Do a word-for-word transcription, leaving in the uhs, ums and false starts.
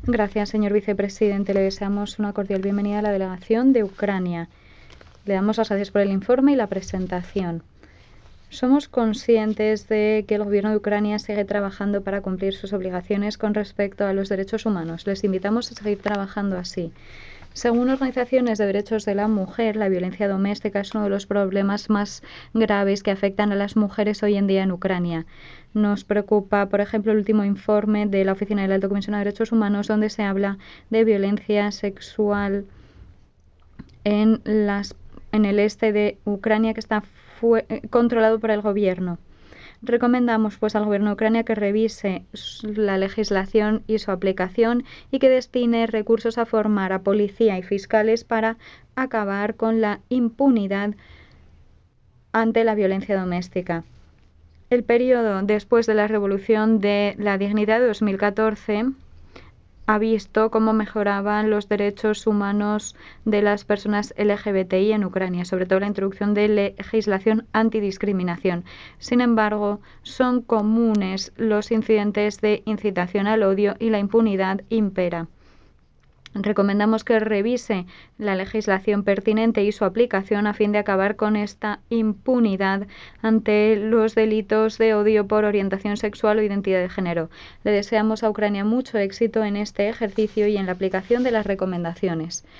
Gracias, señor vicepresidente. Le deseamos una cordial bienvenida a la delegación de Ucrania. Le damos las gracias por el informe y la presentación. Somos conscientes de que el gobierno de Ucrania sigue trabajando para cumplir sus obligaciones con respecto a los derechos humanos. Les invitamos a seguir trabajando así. Según organizaciones de derechos de la mujer, la violencia doméstica es uno de los problemas más graves que afectan a las mujeres hoy en día en Ucrania. Nos preocupa, por ejemplo, el último informe de la Oficina del Alto Comisionado de Derechos Humanos, donde se habla de violencia sexual en, las, en el este de Ucrania, que está fue, eh, controlado por el gobierno. Recomendamos pues al gobierno de Ucrania que revise la legislación y su aplicación y que destine recursos a formar a policía y fiscales para acabar con la impunidad ante la violencia doméstica. El periodo después de la Revolución de la Dignidad de dos mil catorce ha visto cómo mejoraban los derechos humanos de las personas L G B T I en Ucrania, sobre todo la introducción de legislación antidiscriminación. Sin embargo, son comunes los incidentes de incitación al odio y la impunidad impera. Recomendamos que revise la legislación pertinente y su aplicación a fin de acabar con esta impunidad ante los delitos de odio por orientación sexual o identidad de género. Le deseamos a Ucrania mucho éxito en este ejercicio y en la aplicación de las recomendaciones.